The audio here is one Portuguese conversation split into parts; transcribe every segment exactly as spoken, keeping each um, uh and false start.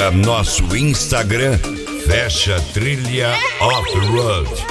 Siga nosso Instagram, Fecha Trilha Off-Road.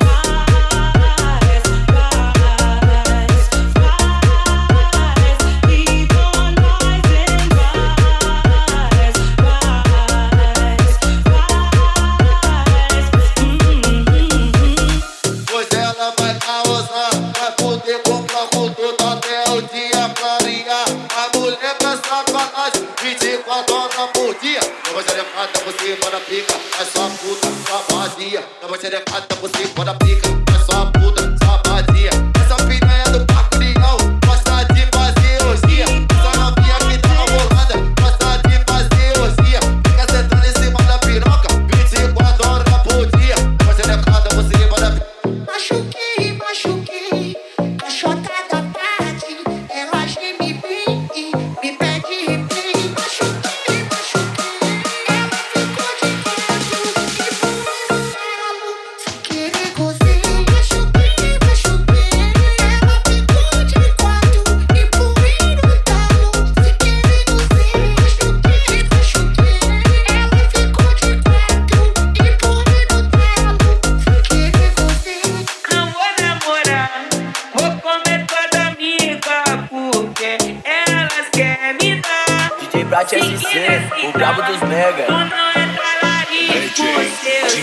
vinte e quatro horas por dia. Toma xerecada por cima da pica, é só puta, só vazia. Toma xerecada por cima da pica, é só puta, só vazia. Essa piranha do Parque União gosta de fazer orgia. Essa novinha que tá bolada gosta de fazer orgia. Fica sentando em cima da piroca, vinte e quatro horas por dia. Toma xerecada por cima da pica. Machuquei, machuquei, a chota da tarde, ela geme bem e me pede replay. Machuquei, machuquei, ela ficou de quatro e foi no talo, sem querer gozei. Machuquei, machuquei, ela ficou de quatro e foi no talo, sem querer gozei. Machuquei, machuquei, ela ficou de quatro e foi no talo, sem querer gozei. Não vou namorar, vou comer toda amiga, porque elas querem me dar. D J Brat S C, o brabo dos mega. Tu não é talarico, seus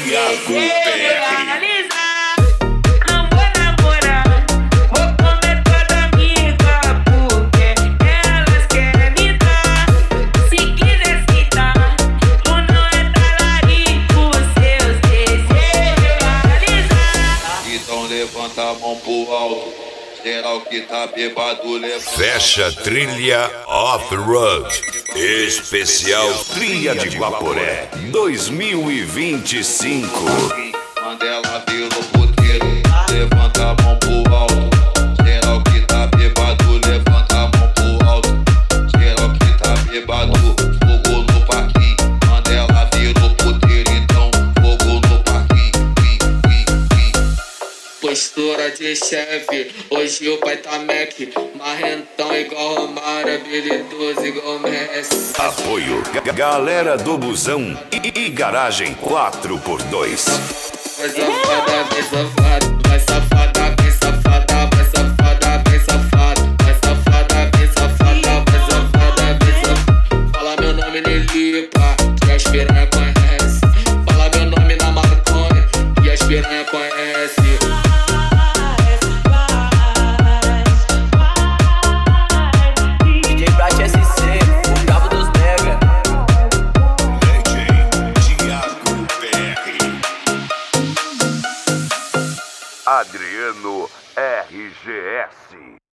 desejos realizar. Não vou namorar, vou comer toda amiga, porque elas querem me dar. Se quiser citar, tu não é talarico, seus desejos realizar. Então levanta a mão pro alto, geral que tá bebado levanta. Fecha Trilha Off-Road. Especial Trilha de Guaporé dois mil e vinte e cinco. Mandela virou puteiro, levanta a mão pro alto. Geral que tá bebado, levanta a mão pro alto. Geral que tá bebado, fogo no parquinho. Mandela virou puteiro, então fogo no parquinho. Vim, vim, vim. Postura de chefe, hoje o pai tá Mac. Marrentão igual Romário, habilidoso igual Messi. Apoio Ga- Galera do Busão e, e Garagem quatro por dois. Vai safada, vem safada, vai safada, vem safada, vai safada, vem safada, vai safada, vem safada, vai safada, vem safada. Fala meu nome Nelipa, que as piranha conhece. Fala meu nome na Marconi, que as piranha conhece. D J Brat S C, o brabo dos mega. Tiago P R. Adriano R G S.